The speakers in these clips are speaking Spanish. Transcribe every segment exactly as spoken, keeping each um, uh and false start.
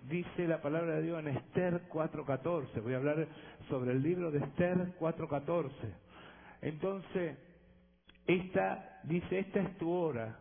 dice la palabra de Dios en Esther cuatro catorce. Voy a hablar sobre el libro de Esther cuatro catorce. Entonces, esta, dice, esta es tu hora,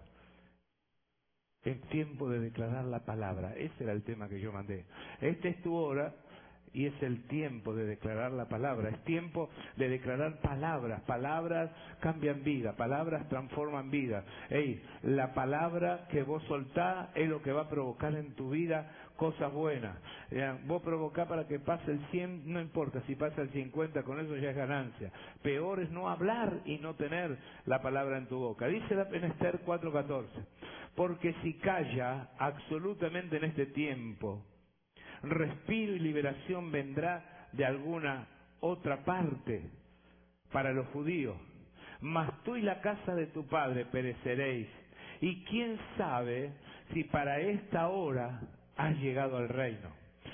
el tiempo de declarar la palabra. Ese era el tema que yo mandé. Esta es tu hora y es el tiempo de declarar la palabra. Es tiempo de declarar palabras. Palabras cambian vida, palabras transforman vida. Ey, la palabra que vos soltás es lo que va a provocar en tu vida cosas buenas. Eh, vos provocás para que pase el cien, no importa si pasa el cincuenta, con eso ya es ganancia. Peor es no hablar y no tener la palabra en tu boca. Dice en Esther cuatro catorce, porque si calla absolutamente en este tiempo, respiro y liberación vendrá de alguna otra parte para los judíos, mas tú y la casa de tu padre pereceréis. Y quién sabe si para esta hora has llegado al reino.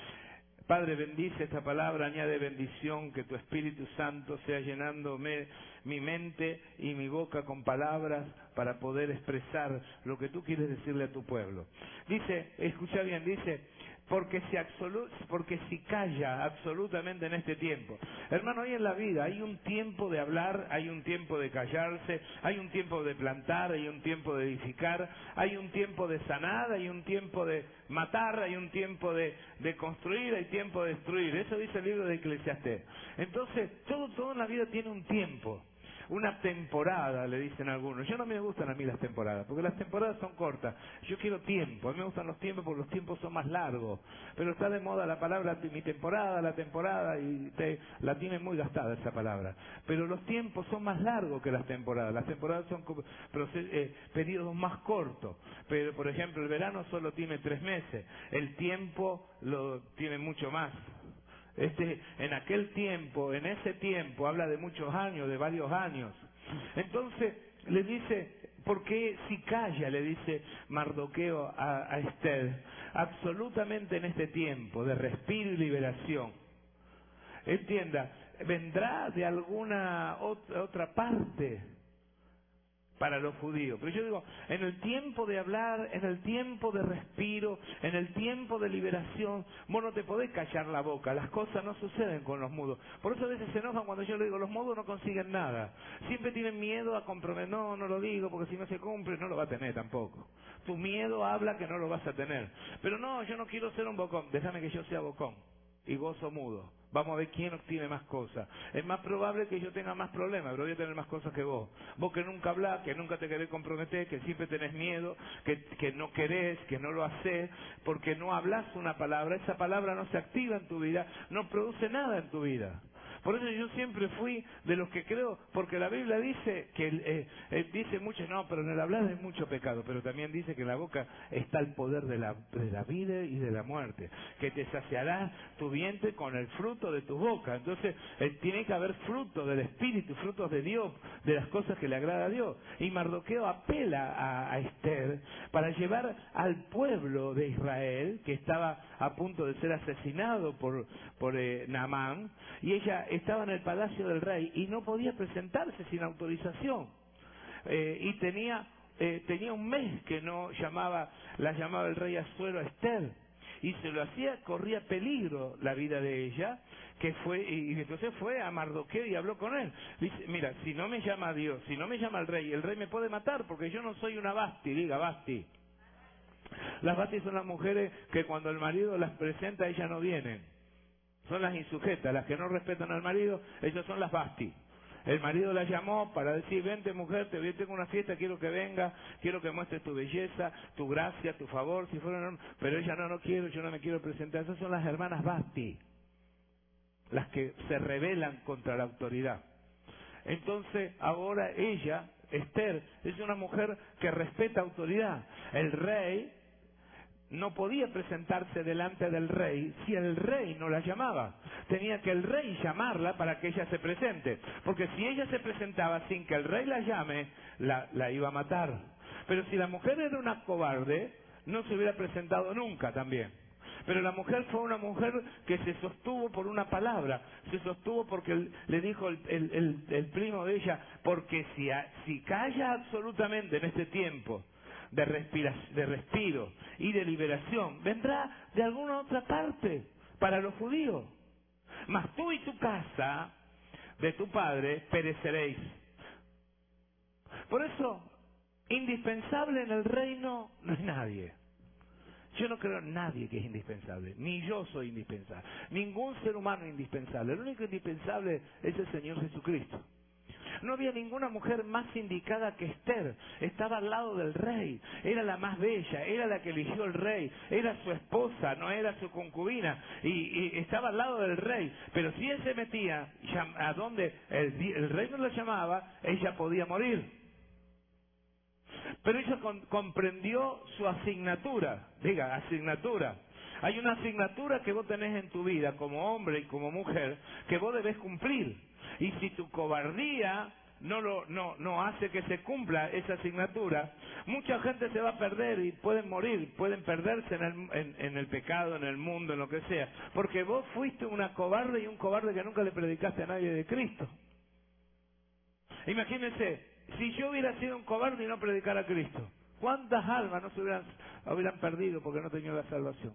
Padre, bendice esta palabra, añade bendición, que tu Espíritu Santo sea llenándome mi mente y mi boca con palabras para poder expresar lo que tú quieres decirle a tu pueblo. Dice, escucha bien, dice, porque si, absolu porque si calla absolutamente en este tiempo. Hermano, hoy en la vida hay un tiempo de hablar, hay un tiempo de callarse, hay un tiempo de plantar, hay un tiempo de edificar, hay un tiempo de sanar, hay un tiempo de matar, hay un tiempo de, de construir, hay tiempo de destruir. Eso dice el libro de Eclesiastés. Entonces, todo, todo en la vida tiene un tiempo. Una temporada, le dicen algunos. Yo no me gustan a mí las temporadas, porque las temporadas son cortas. Yo quiero tiempo. A mí me gustan los tiempos porque los tiempos son más largos. Pero está de moda la palabra mi temporada, la temporada, y te, la tienen muy gastada esa palabra. Pero los tiempos son más largos que las temporadas. Las temporadas son eh, periodos más cortos. Pero, por ejemplo, el verano solo tiene tres meses. El tiempo lo tiene mucho más. Este, en aquel tiempo, en ese tiempo, habla de muchos años, de varios años. Entonces, le dice, porque si calla, le dice Mardoqueo a, a Esther, absolutamente en este tiempo de respiro y liberación, entienda, vendrá de alguna otra, otra parte para los judíos. Pero yo digo, en el tiempo de hablar, en el tiempo de respiro, en el tiempo de liberación, vos no te podés callar la boca. Las cosas no suceden con los mudos. Por eso a veces se enojan cuando yo le digo, los mudos no consiguen nada. Siempre tienen miedo a comprometer. No, no lo digo, porque si no se cumple, no lo va a tener tampoco. Tu miedo habla que no lo vas a tener. Pero no, yo no quiero ser un bocón. Déjame que yo sea bocón y vos sos mudo. Vamos a ver quién obtiene más cosas. Es más probable que yo tenga más problemas, pero voy a tener más cosas que vos. Vos que nunca hablás, que nunca te querés comprometer, que siempre tenés miedo, que, que no querés, que no lo hacés, porque no hablas una palabra. Esa palabra no se activa en tu vida, no produce nada en tu vida. Por eso yo siempre fui de los que creo, porque la Biblia dice que eh, eh, dice mucho, no, pero en el hablar hay mucho pecado, pero también dice que en la boca está el poder de la, de la vida y de la muerte, que te saciará tu vientre con el fruto de tu boca. Entonces eh, tiene que haber fruto del Espíritu, frutos de Dios, de las cosas que le agrada a Dios. Y Mardoqueo apela a, a Esther para llevar al pueblo de Israel, que estaba a punto de ser asesinado por, por eh, Naamán, y ella estaba en el palacio del rey y no podía presentarse sin autorización. Eh, y tenía eh, tenía un mes que no llamaba, la llamaba el rey Asuero a Esther. Y se lo hacía, corría peligro la vida de ella, que fue, y entonces fue a Mardoqueo y habló con él. Dice, mira, si no me llama Dios, si no me llama el rey, el rey me puede matar, porque yo no soy una Basti, diga Basti. Las Basti son las mujeres que cuando el marido las presenta, ellas no vienen. Son las insujetas, las que no respetan al marido, ellas son las Basti. El marido la llamó para decir, vente mujer, te tengo una fiesta, quiero que venga, quiero que muestres tu belleza, tu gracia, tu favor, si fuera, no, pero ella no, no quiero, yo no me quiero presentar. Esas son las hermanas Basti, las que se rebelan contra la autoridad. Entonces, ahora ella, Esther, es una mujer que respeta autoridad. El rey no podía presentarse delante del rey si el rey no la llamaba. Tenía que el rey llamarla para que ella se presente. Porque si ella se presentaba sin que el rey la llame, la, la iba a matar. Pero si la mujer era una cobarde, no se hubiera presentado nunca también. Pero la mujer fue una mujer que se sostuvo por una palabra, se sostuvo porque el, le dijo el, el, el, el primo de ella, porque si, si calla absolutamente en este tiempo de, respira, de respiro y de liberación vendrá de alguna otra parte para los judíos. Mas tú y tu casa de tu padre pereceréis. Por eso, indispensable en el reino no es nadie. Yo no creo en nadie que es indispensable, ni yo soy indispensable, ningún ser humano es indispensable. El único indispensable es el Señor Jesucristo. No había ninguna mujer más indicada que Esther. Estaba al lado del rey, era la más bella, era la que eligió el rey, era su esposa, no era su concubina, y, y estaba al lado del rey. Pero si él se metía a donde el, el rey no la llamaba, ella podía morir. Pero ella con, comprendió su asignatura. Diga, asignatura. Hay una asignatura que vos tenés en tu vida como hombre y como mujer que vos debés cumplir. Y si tu cobardía no lo no no hace que se cumpla esa asignatura, mucha gente se va a perder y pueden morir, pueden perderse en el, en, en el pecado, en el mundo, en lo que sea. Porque vos fuiste una cobarde y un cobarde que nunca le predicaste a nadie de Cristo. Imagínense, si yo hubiera sido un cobarde y no predicara a Cristo, ¿cuántas almas no se hubieran, hubieran perdido porque no tenían la salvación?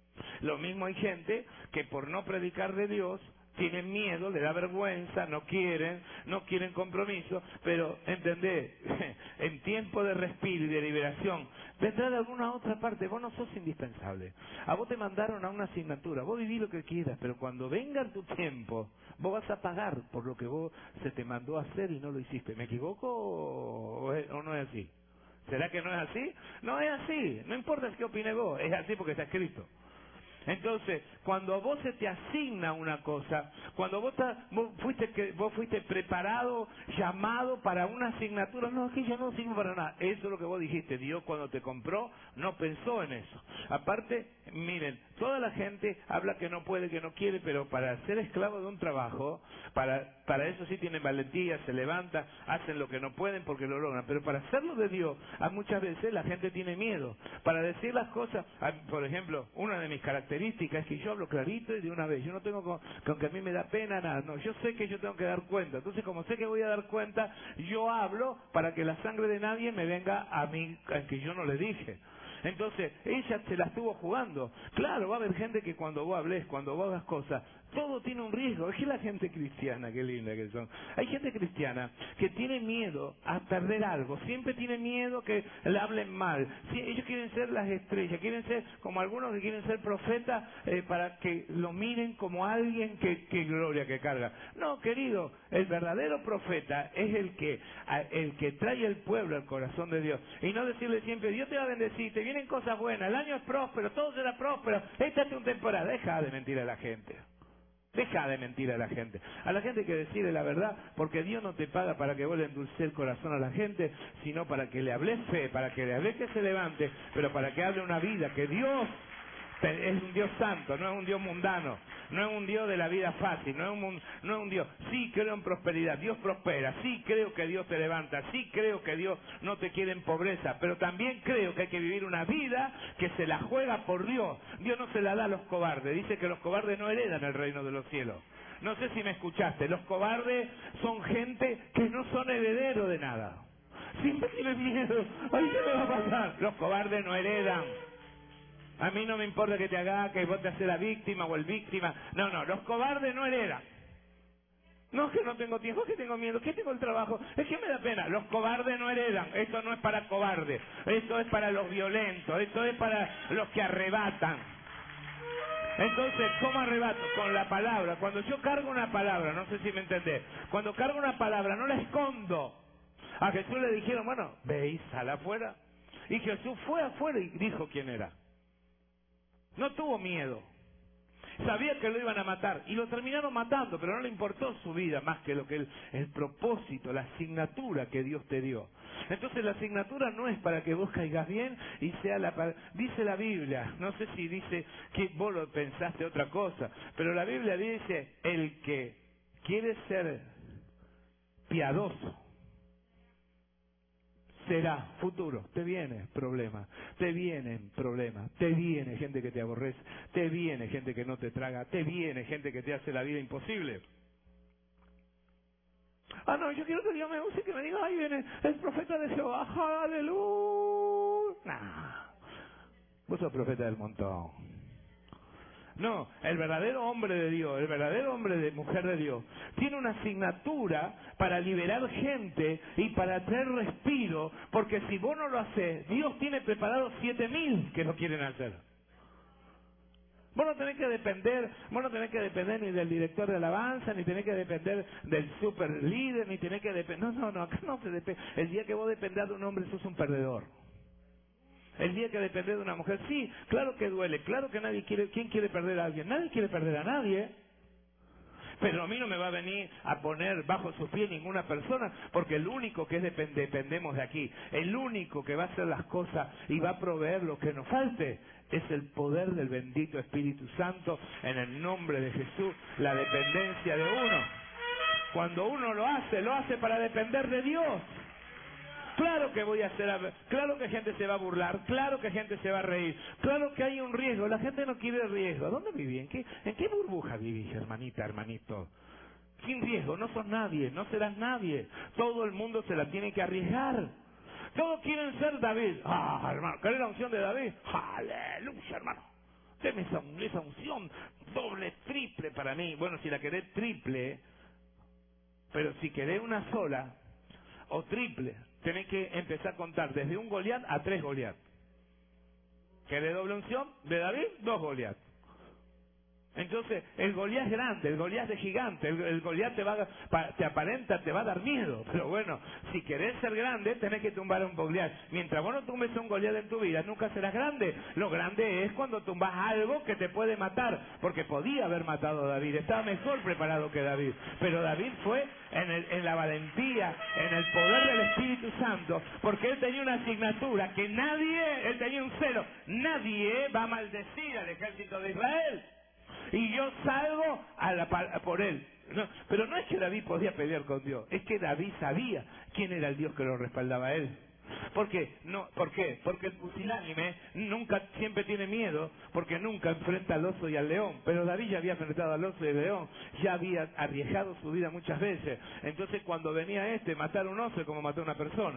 Lo mismo hay gente que por no predicar de Dios tienen miedo, le da vergüenza, no quieren, no quieren compromiso, pero entendés, en tiempo de respiro y de liberación, vendrá de alguna otra parte. Vos no sos indispensable. A vos te mandaron a una asignatura, vos vivís lo que quieras, pero cuando venga tu tiempo, vos vas a pagar por lo que vos se te mandó a hacer y no lo hiciste. ¿Me equivoco o, es, o no es así? ¿Será que no es así? No es así, no importa qué opine vos, es así porque está escrito. Entonces, cuando a vos se te asigna una cosa, cuando vos, ta, vos, fuiste, que, vos fuiste preparado, llamado para una asignatura, no, aquí yo no sirvo para nada. Eso es lo que vos dijiste. Dios cuando te compró no pensó en eso. Aparte, miren, toda la gente habla que no puede, que no quiere, pero para ser esclavo de un trabajo, para, para eso sí tienen valentía, se levantan, hacen lo que no pueden porque lo logran. Pero para hacerlo de Dios, a muchas veces la gente tiene miedo. Para decir las cosas, por ejemplo, una de mis características es que yo hablo clarito y de una vez. Yo no tengo con, con que a mí me da pena nada. No, yo sé que yo tengo que dar cuenta. Entonces, como sé que voy a dar cuenta, yo hablo para que la sangre de nadie me venga a mí, a que yo no le dije. Entonces, ella se la estuvo jugando. Claro, va a haber gente que cuando vos hables, cuando vos hagas cosas, todo tiene un riesgo. Es que la gente cristiana, qué linda que son. Hay gente cristiana que tiene miedo a perder algo. Siempre tiene miedo que le hablen mal. Sí, ellos quieren ser las estrellas, quieren ser como algunos que quieren ser profetas eh, para que lo miren como alguien que, que gloria que carga. No, querido, el verdadero profeta es el que, el que trae el pueblo al corazón de Dios. Y no decirle siempre, Dios te va a bendecir, te vienen cosas buenas, el año es próspero, todo será próspero, esta es tu temporada. Deja de mentir a la gente. Deja de mentir a la gente. A la gente hay que decirle la verdad, porque Dios no te paga para que vos le endulces el corazón a la gente, sino para que le hables fe, para que le hables que se levante, pero para que hable una vida, que Dios es un Dios santo, no es un Dios mundano, no es un Dios de la vida fácil, no es un, no es un Dios. Sí creo en prosperidad, Dios prospera, sí creo que Dios te levanta, sí creo que Dios no te quiere en pobreza, pero también creo que hay que vivir una vida que se la juega por Dios. Dios no se la da a los cobardes, dice que los cobardes no heredan el reino de los cielos. No sé si me escuchaste, los cobardes son gente que no son herederos de nada. Siempre tienen miedo, ay, ¿qué me va a pasar? Los cobardes no heredan. A mí no me importa que te haga, que vos te haces la víctima o el víctima. No, no, los cobardes no heredan. No, es que no tengo tiempo, es que tengo miedo, es que tengo el trabajo, es que me da pena. Los cobardes no heredan. Esto no es para cobardes, esto es para los violentos, esto es para los que arrebatan. Entonces, ¿cómo arrebato? Con la palabra. Cuando yo cargo una palabra, no sé si me entendés, cuando cargo una palabra no la escondo. A Jesús le dijeron, bueno, veis, sal afuera. Y Jesús fue afuera y dijo quién era. No tuvo miedo. Sabía que lo iban a matar y lo terminaron matando, pero no le importó su vida más que lo que el, el propósito, la asignatura que Dios te dio. Entonces la asignatura no es para que vos caigas bien y sea la... Dice la Biblia, no sé si dice que vos lo pensaste otra cosa, pero la Biblia dice, el que quiere ser piadoso será futuro. Te viene problema, te vienen problemas, te viene gente que te aborrece, te viene gente que no te traga, te viene gente que te hace la vida imposible. Ah, no, yo quiero que Dios me use y que me diga, ay, viene el profeta de Jehová, aleluya. Nah, vos sos profeta del montón. No, el verdadero hombre de Dios, el verdadero hombre de mujer de Dios, tiene una asignatura para liberar gente y para traer respiro, porque si vos no lo haces, Dios tiene preparados siete mil que lo quieren hacer. Vos no tenés que depender, vos no tenés que depender ni del director de alabanza, ni tenés que depender del super líder, ni tenés que depender, no, no, no, acá no se depende. El día que vos dependás de un hombre, sos un perdedor. El día que dependés de una mujer, sí, claro que duele, claro que nadie quiere, ¿quién quiere perder a alguien? Nadie quiere perder a nadie. Pero a mí no me va a venir a poner bajo sus pies ninguna persona, porque el único que es depend, dependemos de aquí, el único que va a hacer las cosas y va a proveer lo que nos falte, es el poder del bendito Espíritu Santo, en el nombre de Jesús, la dependencia de uno. Cuando uno lo hace, lo hace para depender de Dios. Claro que voy a hacer, claro que gente se va a burlar, claro que gente se va a reír, claro que hay un riesgo, la gente no quiere riesgo. ¿Dónde vivís? ¿En qué, en qué burbuja vivís, hermanita, hermanito? Sin riesgo, no sos nadie, no serás nadie. Todo el mundo se la tiene que arriesgar. Todos quieren ser David. Ah, hermano, ¿querés la unción de David? Aleluya, hermano. Deme esa, esa unción doble, triple para mí. Bueno, si la querés triple, pero si querés una sola o triple, tenés que empezar a contar desde un Goliat a tres Goliat. ¿Querés doble unción de David? Dos Goliat. Entonces, el Goliat es grande, el Goliat es gigante, el, el Goliat te va a, te aparenta, te va a dar miedo. Pero bueno, si querés ser grande, tenés que tumbar a un Goliat. Mientras vos no tumbes un Goliat en tu vida, nunca serás grande. Lo grande es cuando tumbas algo que te puede matar, porque podía haber matado a David, estaba mejor preparado que David. Pero David fue en, el, en la valentía, en el poder del Espíritu Santo, porque él tenía una asignatura que nadie, él tenía un celo, nadie va a maldecir al ejército de Israel. Y yo salgo a la, por él. No, pero no es que David podía pelear con Dios, es que David sabía quién era el Dios que lo respaldaba a él. ¿Por qué? No, ¿por qué? Porque el pusilánime nunca, siempre tiene miedo, porque nunca enfrenta al oso y al león. Pero David ya había enfrentado al oso y al león, ya había arriesgado su vida muchas veces. Entonces cuando venía este, matar a un oso es como matar a una persona.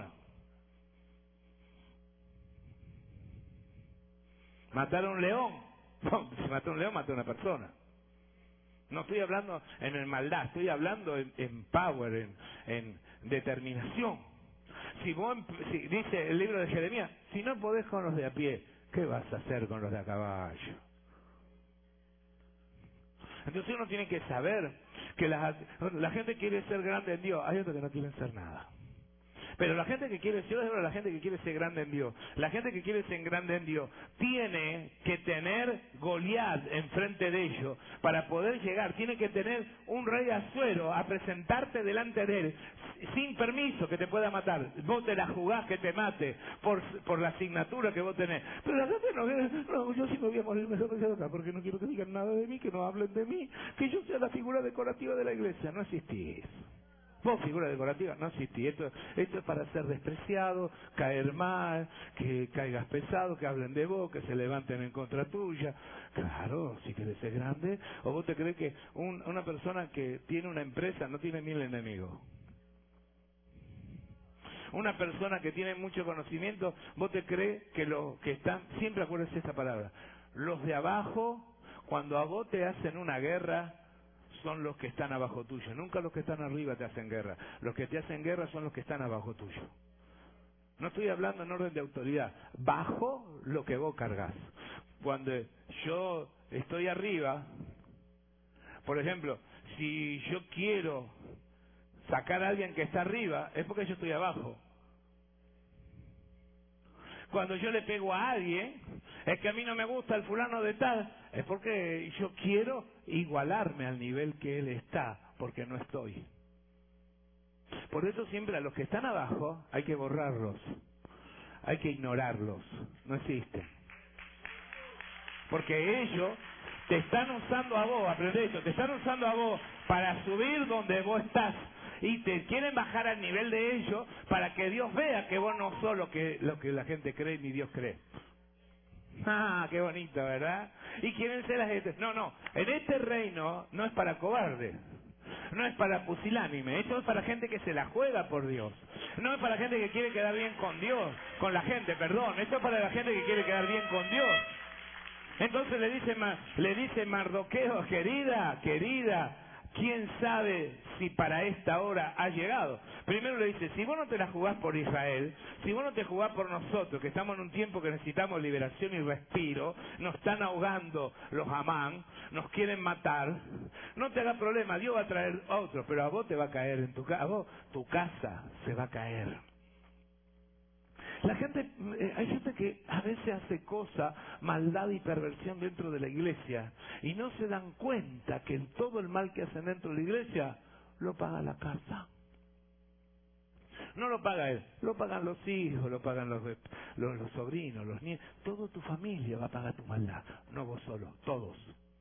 Matar a un león. No, si mató a un león, mató a una persona. No estoy hablando en el maldad, estoy hablando en, en power, en, en determinación. Si vos, si, dice el libro de Jeremías, si no podés con los de a pie, ¿qué vas a hacer con los de a caballo? Entonces uno tiene que saber que la, la gente quiere ser grande en Dios, hay otros que no quieren ser nada. Pero la gente que quiere ser, la gente que quiere ser grande en Dios, la gente que quiere ser grande en Dios, tiene que tener Goliat enfrente de ellos para poder llegar. Tiene que tener un rey Asuero a presentarte delante de él, sin permiso que te pueda matar. Vos te la jugás que te mate por, por la asignatura que vos tenés. Pero la gente no ve, no, yo sí me voy a morir mejor que otra, porque no quiero que digan nada de mí, que no hablen de mí, que yo sea la figura decorativa de la iglesia. No existís. Vos, figura decorativa, no existís. Esto, esto es para ser despreciado, caer mal, que caigas pesado, que hablen de vos, que se levanten en contra tuya. Claro, si querés ser grande. ¿O vos te crees que un, una persona que tiene una empresa no tiene mil enemigos? Una persona que tiene mucho conocimiento, ¿vos te crees que los que están, siempre acuérdense esta palabra, los de abajo, cuando a vos te hacen una guerra, son los que están abajo tuyo? Nunca los que están arriba te hacen guerra. Los que te hacen guerra son los que están abajo tuyo. No estoy hablando en orden de autoridad. Bajo lo que vos cargas. Cuando yo estoy arriba, por ejemplo, si yo quiero sacar a alguien que está arriba, es porque yo estoy abajo. Cuando yo le pego a alguien, es que a mí no me gusta el fulano de tal, es porque yo quiero igualarme al nivel que él está, porque no estoy. Por eso siempre a los que están abajo hay que borrarlos, hay que ignorarlos, no existen. Porque ellos te están usando a vos, aprende eso, te están usando a vos para subir donde vos estás. Y te quieren bajar al nivel de ellos para que Dios vea que vos no sos lo que, lo que la gente cree ni Dios cree. Ah, qué bonito, ¿verdad? Y quieren ser la gente. No, no, en este reino no es para cobardes, no es para pusilánime, esto es para gente que se la juega por Dios. no es para la gente que quiere quedar bien con Dios, con la gente, perdón. Esto es para la gente que quiere quedar bien con Dios. Entonces le dice, le dice Mardoqueo, querida, querida, ¿quién sabe si para esta hora ha llegado? Primero le dice, si vos no te la jugás por Israel, si vos no te jugás por nosotros, que estamos en un tiempo que necesitamos liberación y respiro, nos están ahogando los Amán, nos quieren matar, no te hagas problema, Dios va a traer otro, pero a vos te va a caer en tu casa, a vos tu casa se va a caer. La gente, eh, hay gente que a veces hace cosa, maldad y perversión dentro de la iglesia y no se dan cuenta que todo el mal que hacen dentro de la iglesia lo paga la casa. No lo paga él, lo pagan los hijos, lo pagan los, los, los sobrinos, los nietos. Toda tu familia va a pagar tu maldad, no vos solo, todos.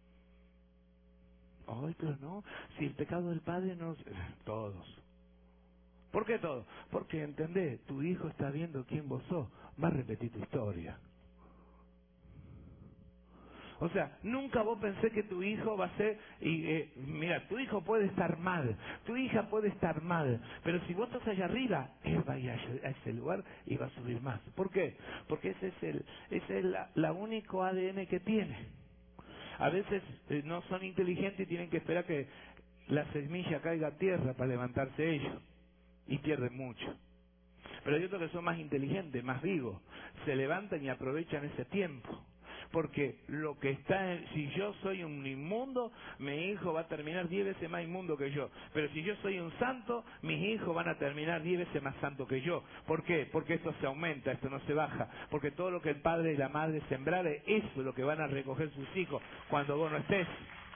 Ay, pero no, si el pecado del padre no... Todos. ¿Por qué todo? Porque, ¿entendés? Tu hijo está viendo quién vos sos, va a repetir tu historia. O sea, nunca vos pensé que tu hijo va a ser... y eh, mira, tu hijo puede estar mal, tu hija puede estar mal, pero si vos estás allá arriba, él va a ir a ese lugar y va a subir más. ¿Por qué? Porque ese es el, ese es la, la único A D N que tiene. A veces eh, no son inteligentes y tienen que esperar que la semilla caiga a tierra para levantarse ellos. Y pierden mucho. Pero hay otros que son más inteligentes, más vivos, se levantan y aprovechan ese tiempo. Porque lo que está en, si yo soy un inmundo, mi hijo va a terminar diez veces más inmundo que yo. Pero si yo soy un santo, mis hijos van a terminar diez veces más santos que yo. ¿Por qué? Porque esto se aumenta, esto no se baja. Porque todo lo que el padre y la madre sembraren, eso es lo que van a recoger sus hijos cuando vos no estés.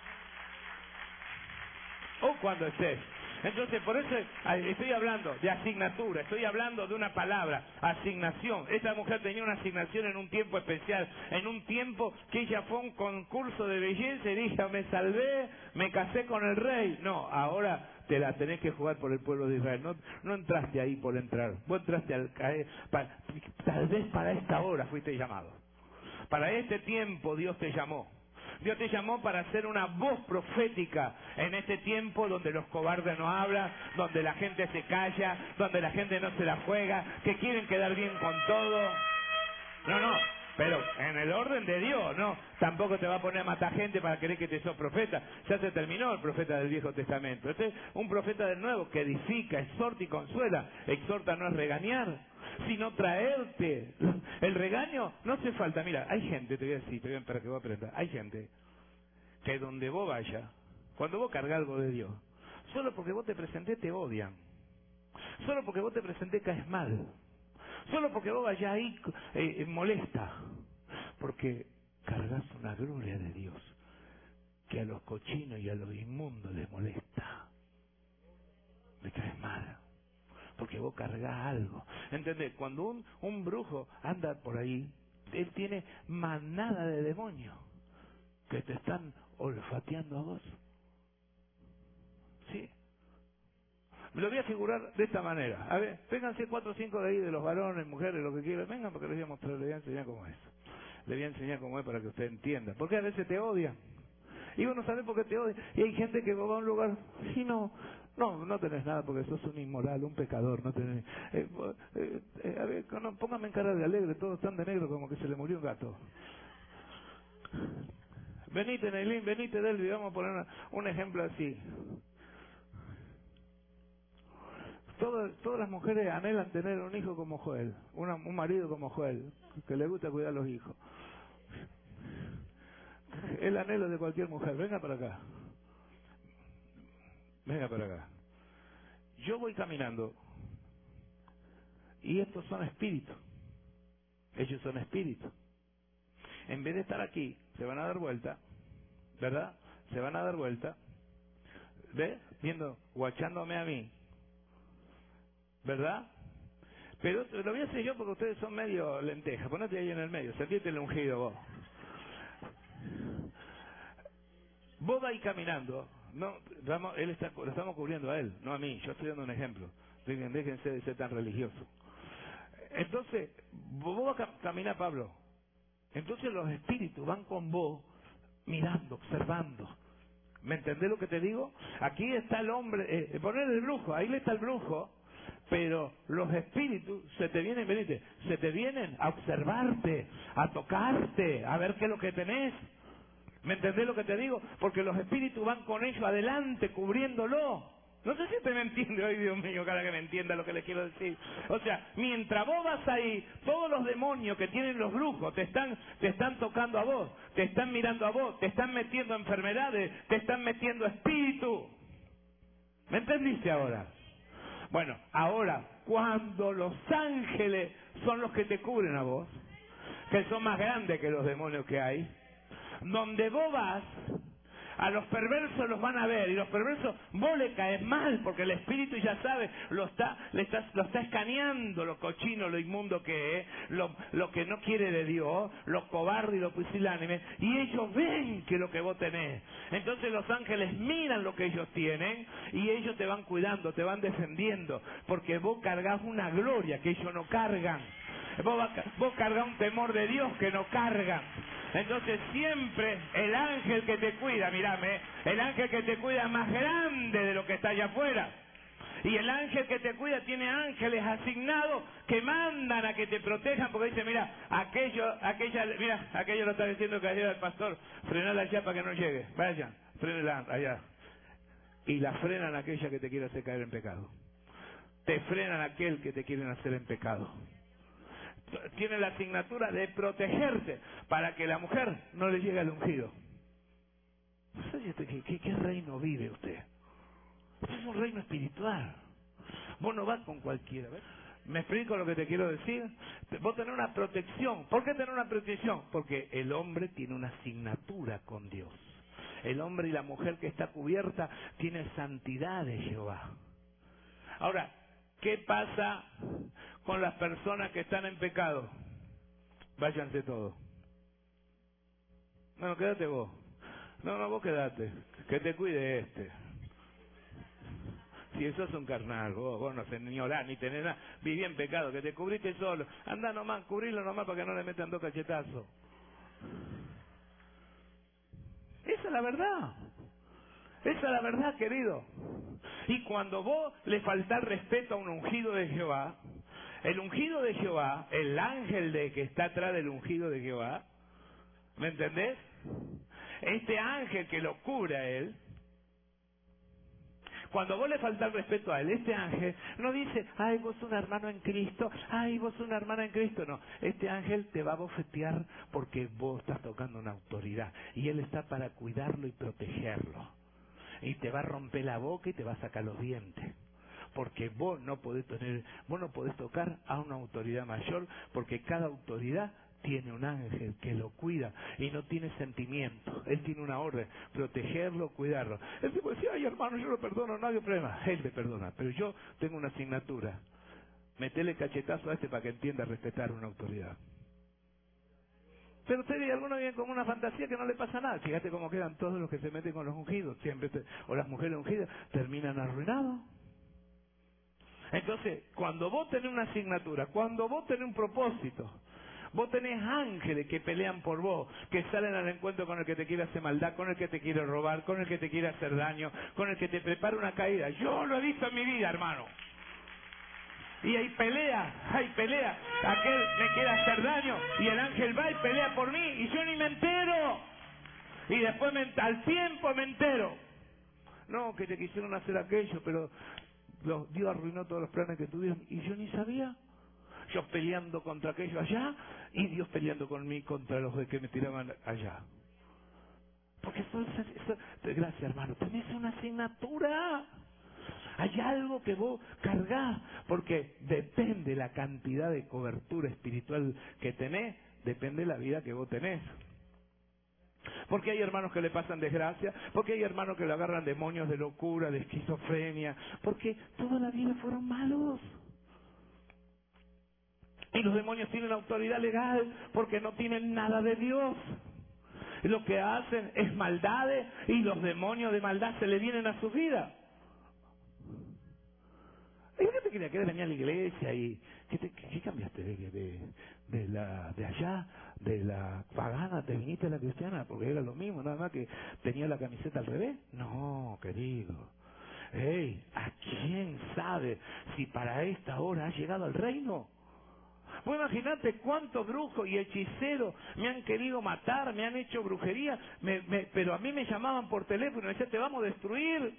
O cuando estés. Entonces, por eso estoy hablando de asignatura, estoy hablando de una palabra, asignación. Esta mujer tenía una asignación en un tiempo especial, en un tiempo que ella fue a un concurso de belleza y dijo, me salvé, me casé con el rey. No, ahora te la tenés que jugar por el pueblo de Israel. No, no entraste ahí por entrar, vos entraste al caer, para, tal vez para esta hora fuiste llamado. Para este tiempo Dios te llamó. Dios te llamó para ser una voz profética en este tiempo donde los cobardes no hablan, donde la gente se calla, donde la gente no se la juega, que quieren quedar bien con todo. No, no, pero en el orden de Dios, no. Tampoco te va a poner a matar gente para querer que te sos profeta. Ya se terminó el profeta del Viejo Testamento. Este es un profeta del Nuevo que edifica, exhorta y consuela. Exhorta no es regañar, sino traerte. El regaño no hace falta. Mira, hay gente, te voy a decir, te voy a, para que vos aprendas, hay gente que donde vos vayas, cuando vos cargas algo de Dios, solo porque vos te presenté te odian, solo porque vos te presenté caes mal, solo porque vos vayas ahí eh, molesta, porque cargas una gloria de Dios que a los cochinos y a los inmundos les molesta, le caes mal. Porque vos cargas algo. ¿Entendés? Cuando un, un brujo anda por ahí, él tiene manada de demonios que te están olfateando a vos. ¿Sí? Me lo voy a figurar de esta manera. A ver, vénganse cuatro o cinco de ahí, de los varones, mujeres, lo que quieran. Vengan porque les voy a mostrar, les voy a enseñar cómo es. Les voy a enseñar cómo es para que usted entienda. Porque a veces te odian. Y vos no sabés por qué te odian. Y hay gente que va a un lugar y no... No, no tenés nada porque sos un inmoral, un pecador, no tenés... Eh, eh, eh, a ver, no, póngame en cara de alegre, todos están de negro como que se le murió un gato. Venite, Neilín, venite, Delvi, vamos a poner una, un ejemplo así. Todas, todas las mujeres anhelan tener un hijo como Joel, una, un marido como Joel, que le gusta cuidar a los hijos. El anhelo de cualquier mujer, venga para acá. Venga para acá. Yo voy caminando y estos son espíritus. Ellos son espíritus. En vez de estar aquí, se van a dar vuelta, ¿verdad? Se van a dar vuelta, ¿ves? Viendo, guachándome a mí, ¿verdad? Pero lo voy a hacer yo porque ustedes son medio lentejas. Ponete ahí en el medio, sentite el ungido vos. Vos vais caminando. No, vamos, él está, lo estamos cubriendo a él, no a mí. Yo estoy dando un ejemplo. Déjense de ser tan religioso. Entonces, vos vas a caminar, Pablo. Entonces los espíritus van con vos, mirando, observando. ¿Me entendés lo que te digo? Aquí está el hombre, eh, poner el brujo, ahí le está el brujo, Pero los espíritus se te vienen, venite, se te vienen a observarte, a tocarte, a ver qué es lo que tenés. ¿Me entendés lo que te digo? Porque los espíritus van con ellos adelante, cubriéndolo. No sé si usted me entiende, ay Dios mío, cara que me entienda lo que le quiero decir. O sea, mientras vos vas ahí, todos los demonios que tienen los brujos te están, te están tocando a vos, te están mirando a vos, te están metiendo enfermedades, te están metiendo espíritu. ¿Me entendiste ahora? Bueno, ahora, cuando los ángeles son los que te cubren a vos, que son más grandes que los demonios que hay, donde vos vas, a los perversos los van a ver, y los perversos vos le caes mal, porque el espíritu ya sabe, lo está, le está, lo está escaneando, lo cochino, lo inmundo que es, lo, lo que no quiere de Dios, lo cobarde y lo pusilánime, y ellos ven que lo que vos tenés. Entonces los ángeles miran lo que ellos tienen, y ellos te van cuidando, te van defendiendo, porque vos cargás una gloria que ellos no cargan. Vos, vos cargás un temor de Dios que no cargan. Entonces siempre el ángel que te cuida, mírame, el ángel que te cuida es más grande de lo que está allá afuera. Y el ángel que te cuida tiene ángeles asignados que mandan a que te protejan, porque dice, mira, aquello, aquella, mira, aquello lo está diciendo que ayer el pastor, frenala allá para que no llegue, vayan, frenala allá. Y la frenan aquella que te quiere hacer caer en pecado. Te frenan aquel que te quieren hacer en pecado. Tiene la asignatura de protegerte para que la mujer no le llegue al ungido. ¿Qué, qué, qué reino vive usted? Esto es un reino espiritual. Vos no vas con cualquiera. ¿Ves? ¿Me explico lo que te quiero decir? Vos tenés una protección. ¿Por qué tener una protección? Porque el hombre tiene una asignatura con Dios. El hombre y la mujer que está cubierta tiene santidad de Jehová. Ahora, ¿qué pasa con las personas que están en pecado? Váyanse todos. No, quédate vos. No, no, vos quedate. Que te cuide este. Si eso es un carnal, vos, vos no tenés ni orar, ni tenés nada. Viví en pecado, que te cubriste solo. Anda nomás, cubrilo nomás para que no le metan dos cachetazos. Esa es la verdad. Esa es la verdad, querido. Y cuando vos le faltás respeto a un ungido de Jehová, el ungido de Jehová, el ángel de que está atrás del ungido de Jehová, ¿me entendés? Este ángel que lo cubre a él, cuando vos le faltás respeto a él, este ángel no dice, ay, vos un hermano en Cristo, ay, vos una hermana en Cristo, no. Este ángel te va a bofetear porque vos estás tocando una autoridad y él está para cuidarlo y protegerlo. Y te va a romper la boca y te va a sacar los dientes. Porque vos no podés tener, vos no podés tocar a una autoridad mayor, porque cada autoridad tiene un ángel que lo cuida y no tiene sentimiento. Él tiene una orden, protegerlo, cuidarlo. Él te puede decir, ay hermano, yo lo perdono, no hay problema. Él te perdona, pero yo tengo una asignatura. Metele cachetazo a este para que entienda respetar una autoridad. Pero ustedes y algunos viven con una fantasía que no le pasa nada. Fíjate cómo quedan todos los que se meten con los ungidos, siempre te, o las mujeres ungidas, terminan arruinados. Entonces, cuando vos tenés una asignatura, cuando vos tenés un propósito, vos tenés ángeles que pelean por vos, que salen al encuentro con el que te quiere hacer maldad, con el que te quiere robar, con el que te quiere hacer daño, con el que te prepara una caída. Yo lo he visto en mi vida, hermano. Y hay pelea, hay pelea. Aquel me quiere hacer daño y el ángel va y pelea por mí y yo ni me entero. Y después me, al tiempo me entero. No, que te quisieron hacer aquello, pero los, Dios arruinó todos los planes que tuvieron y yo ni sabía. Yo peleando contra aquello allá y Dios peleando conmigo contra los que me tiraban allá. Porque eso, eso, eso, gracias hermano, tenés una asignatura. Hay algo que vos cargás, porque depende la cantidad de cobertura espiritual que tenés, depende la vida que vos tenés. Porque hay hermanos que le pasan desgracia, porque hay hermanos que le agarran demonios de locura, de esquizofrenia, porque toda la vida fueron malos. Y los demonios tienen autoridad legal porque no tienen nada de Dios. Lo que hacen es maldades y los demonios de maldad se le vienen a su vida. ¿Y qué te quería que venía a la iglesia y qué, te, qué cambiaste de, de, de la de allá, de la pagana, te viniste a la cristiana? Porque era lo mismo, nada más que tenía la camiseta al revés. No, querido. hey, ¿a quién sabe si para esta hora has llegado al reino? Pues imagínate cuántos brujos y hechiceros me han querido matar, me han hecho brujería, me, me, pero a mí me llamaban por teléfono y me decían, te vamos a destruir.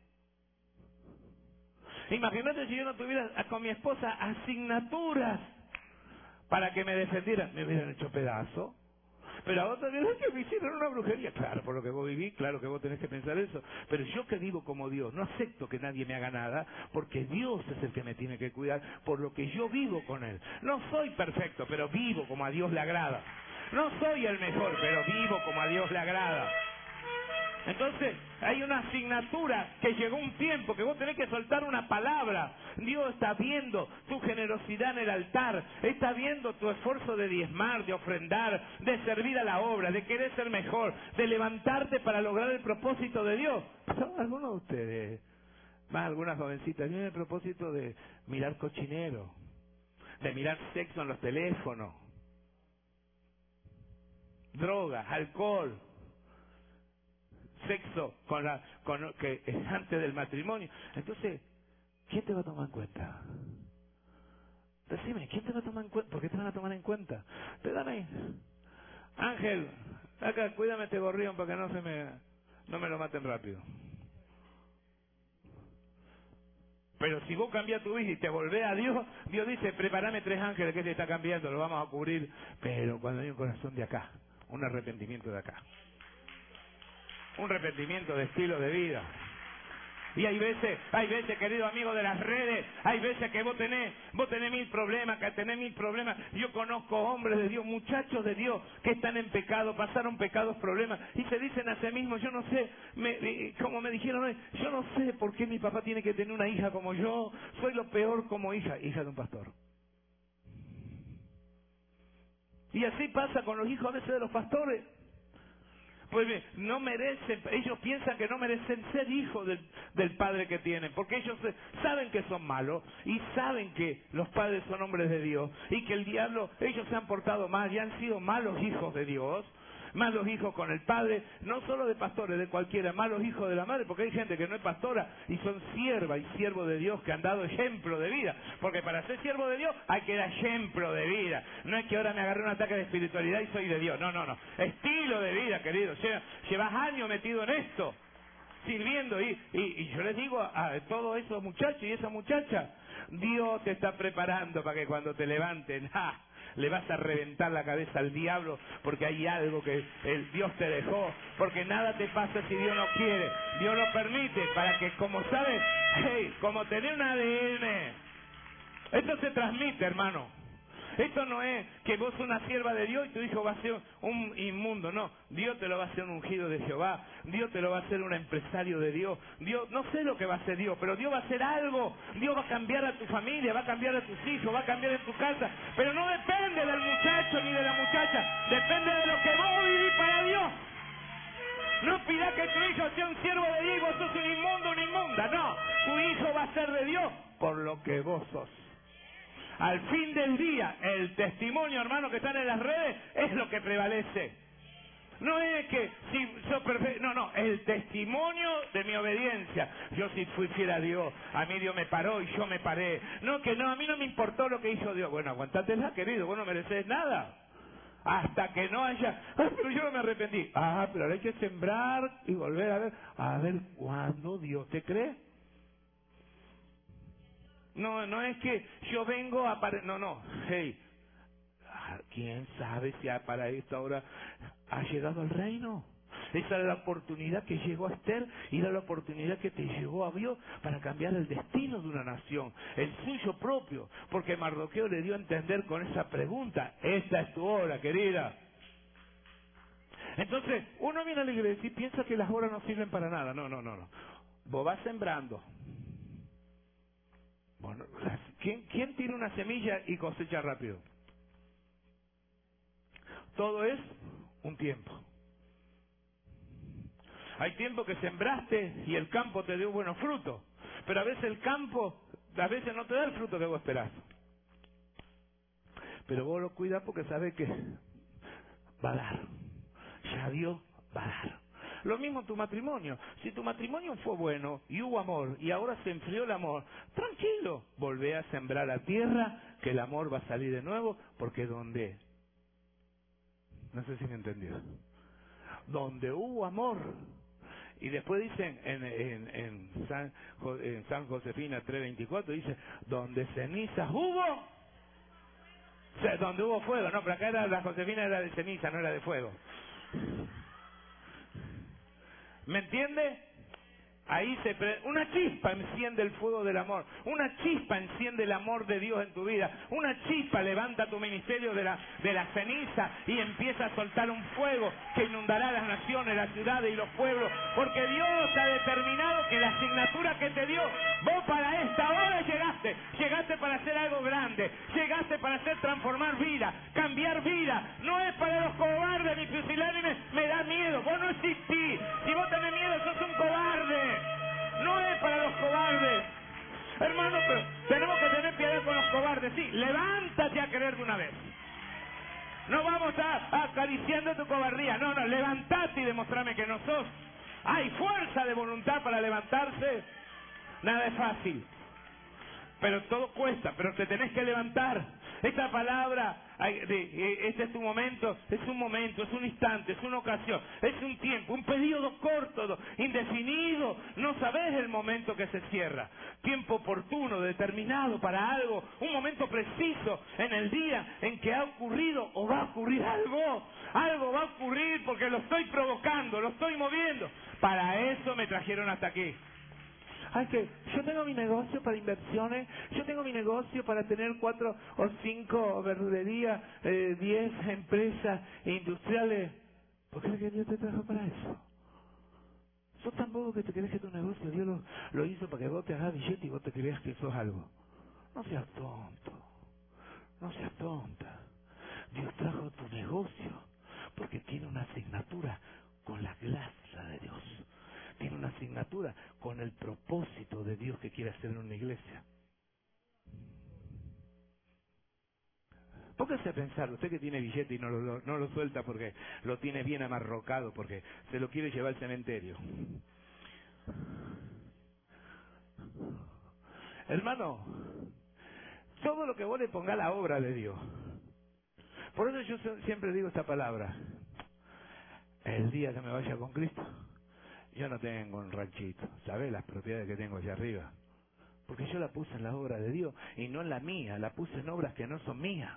Imagínate si yo no tuviera con mi esposa asignaturas para que me defendiera, me hubieran hecho pedazo. Pero a otros dirán que me hicieron una brujería. Claro, por lo que vos viví, claro que vos tenés que pensar eso. Pero yo que vivo como Dios, no acepto que nadie me haga nada, porque Dios es el que me tiene que cuidar, por lo que yo vivo con Él. No soy perfecto, pero vivo como a Dios le agrada. No soy el mejor, pero vivo como a Dios le agrada. Entonces, hay una asignatura que llegó un tiempo que vos tenés que soltar una palabra. Dios está viendo tu generosidad en el altar, está viendo tu esfuerzo de diezmar, de ofrendar, de servir a la obra, de querer ser mejor, de levantarte para lograr el propósito de Dios. ¿Son algunos de ustedes, más algunas jovencitas, tienen el propósito de mirar cochinero, de mirar sexo en los teléfonos, drogas, alcohol, sexo con la con que es antes del matrimonio? Entonces, ¿quién te va a tomar en cuenta? Decime, ¿quién te va a tomar en cuenta? ¿Por qué te van a tomar en cuenta? Te dan ahí. Ángel, acá, cuídame este gorrión para que no se me no me lo maten rápido. Pero si vos cambiás tu vida y te volvés a Dios, Dios dice, prepárame tres ángeles que te está cambiando, lo vamos a cubrir. Pero cuando hay un corazón de acá, un arrepentimiento de acá, un arrepentimiento de estilo de vida. Y hay veces, hay veces, querido amigo de las redes, hay veces que vos tenés, vos tenés mil problemas, que tenés mil problemas. Yo conozco hombres de Dios, muchachos de Dios, que están en pecado, pasaron pecados, problemas, y se dicen a sí mismos, yo no sé, me, como me dijeron hoy, yo no sé por qué mi papá tiene que tener una hija como yo, soy lo peor como hija, hija de un pastor. Y así pasa con los hijos a veces de los pastores. Pues bien, no merecen, ellos piensan que no merecen ser hijos del, del padre que tienen, porque ellos saben que son malos y saben que los padres son hombres de Dios y que el diablo, ellos se han portado mal y han sido malos hijos de Dios, malos hijos con el padre, no solo de pastores, de cualquiera, malos hijos de la madre, porque hay gente que no es pastora y son sierva y siervos de Dios que han dado ejemplo de vida, porque para ser siervo de Dios hay que dar ejemplo de vida, no es que ahora me agarré un ataque de espiritualidad y soy de Dios, no, no, no, estilo de vida, querido, llevas años metido en esto, sirviendo, y, y, y yo les digo a, a todos esos muchachos y esas muchachas, Dios te está preparando para que cuando te levanten, ¡ja!, le vas a reventar la cabeza al diablo, porque hay algo que el Dios te dejó, porque nada te pasa si Dios no quiere, Dios lo permite, para que, como sabes, hey, como tener un A D N, esto se transmite, hermano. Esto no es que vos sos una sierva de Dios y tu hijo va a ser un inmundo, no. Dios te lo va a hacer un ungido de Jehová, Dios te lo va a hacer un empresario de Dios. Dios, no sé lo que va a hacer Dios, pero Dios va a hacer algo. Dios va a cambiar a tu familia, va a cambiar a tus hijos, va a cambiar en tu casa. Pero no depende del muchacho ni de la muchacha, depende de lo que vos vivís para Dios. No pidas que tu hijo sea un siervo de Dios y vos sos un inmundo, una inmunda. No, tu hijo va a ser de Dios por lo que vos sos. Al fin del día, el testimonio, hermano, que están en las redes, es lo que prevalece. No es que si soy perfecto, no, no, el testimonio de mi obediencia. Yo sí fui fiel a Dios, a mí Dios me paró y yo me paré. No, que no, a mí no me importó lo que hizo Dios. Bueno, aguantátela, querido, vos no mereces nada. Hasta que no haya, ah, pero yo no me arrepentí. Ah, pero ahora hay que sembrar y volver a ver, a ver cuándo Dios te cree. No, no es que yo vengo a... Pare... No, no. Hey, ¿quién sabe si para esta hora ha llegado el reino? Esa era la oportunidad que llegó a Esther y era la oportunidad que te llegó a Dios para cambiar el destino de una nación, el suyo propio. Porque Mardoqueo le dio a entender con esa pregunta, esta es tu hora, querida. Entonces, uno viene a la iglesia y piensa que las horas no sirven para nada. No, no, no, no. Vos vas sembrando. Bueno, ¿quién, ¿quién tira una semilla y cosecha rápido? Todo es un tiempo. Hay tiempo que sembraste y el campo te dio buenos frutos, pero a veces el campo, a veces no te da el fruto que vos esperás. Pero vos lo cuidas porque sabes que va a dar. Ya Dios va a dar. Lo mismo tu matrimonio. Si tu matrimonio fue bueno y hubo amor y ahora se enfrió el amor, tranquilo, volvé a sembrar la tierra, que el amor va a salir de nuevo, porque donde, no sé si me entendió, donde hubo amor. Y después dicen en, en, en, San, en San Josefina tres veinticuatro, dice, donde cenizas hubo, o sea, donde hubo fuego. No, pero acá era, la Josefina era de ceniza, no era de fuego. ¿Me entiende? Ahí se pre... una chispa enciende el fuego del amor, una chispa enciende el amor de Dios en tu vida, una chispa levanta tu ministerio de la, de la ceniza y empieza a soltar un fuego que inundará las naciones, las ciudades y los pueblos, porque Dios ha determinado que la asignatura que te dio, vos para esta hora llegaste, llegaste para hacer algo grande, llegaste para hacer transformar vida, cambiar vida. No es para los cobardes ni pusilánimes, me da miedo, vos no existís, si vos tenés miedo sos un cobarde. No es para los cobardes. Hermano, pero tenemos que tener piedad con los cobardes. Sí, levántate a creer de una vez. No vamos a, a acariciando tu cobardía. No, no, levantate y demostrame que no sos. Hay fuerza de voluntad para levantarse. Nada es fácil. Pero todo cuesta, pero te tenés que levantar. Esta palabra, este es tu momento, es un momento, es un instante, es una ocasión, es un tiempo, un periodo corto, indefinido. No sabés el momento que se cierra. Tiempo oportuno, determinado para algo, un momento preciso en el día en que ha ocurrido o va a ocurrir algo. Algo va a ocurrir porque lo estoy provocando, lo estoy moviendo. Para eso me trajeron hasta aquí. Ay, que yo tengo mi negocio para inversiones, yo tengo mi negocio para tener cuatro o cinco verdulerías, eh, diez empresas industriales. ¿Por qué que Dios te trajo para eso? Sos tan bobo que te crees que tu negocio Dios lo, lo hizo para que vos te hagas billete y vos te creas que sos algo. No seas tonto, no seas tonta. Dios trajo tu negocio porque tiene una asignatura con la gracia de Dios. Tiene una asignatura con el propósito de Dios que quiere hacer en una iglesia. Póngase a pensar, usted que tiene billete y no lo, no lo suelta porque lo tiene bien amarrocado, porque se lo quiere llevar al cementerio. Hermano, todo lo que vos le pongas a la obra de Dios. Por eso yo siempre digo esta palabra. El día que me vaya con Cristo, yo no tengo un ranchito, ¿sabes? Las propiedades que tengo allá arriba. Porque yo la puse en la obra de Dios y no en la mía, la puse en obras que no son mías.